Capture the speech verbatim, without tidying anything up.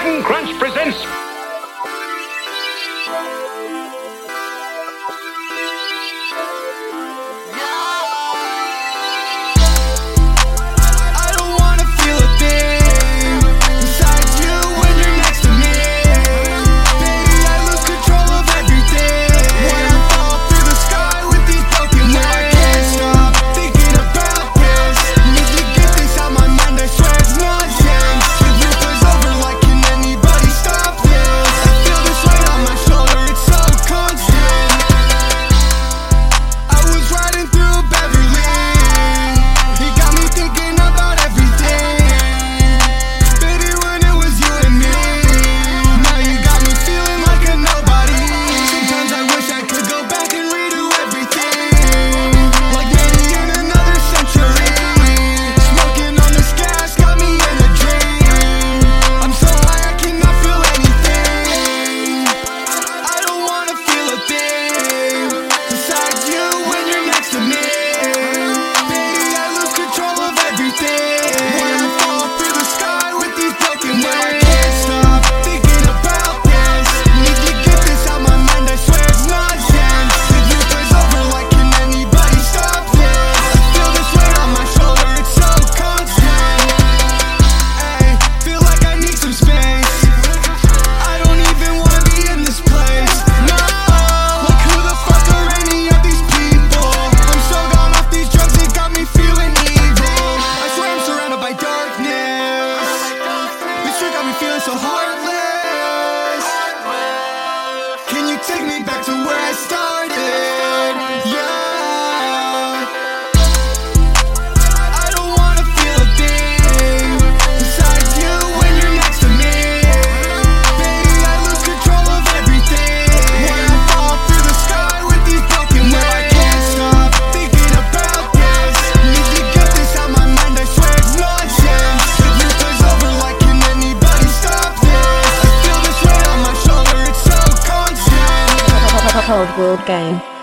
Captain Crunch presents... So heartless. Can you take me back to where I started? Yeah. I don't wanna feel a thing besides you when you're next to me. Baby, I lose control of everything when I fall through the sky with these broken wings. I can't stop thinking about this. Need to get this out my mind, I swear it's nonsense. The youth is over, like can anybody stop? Cold World Game.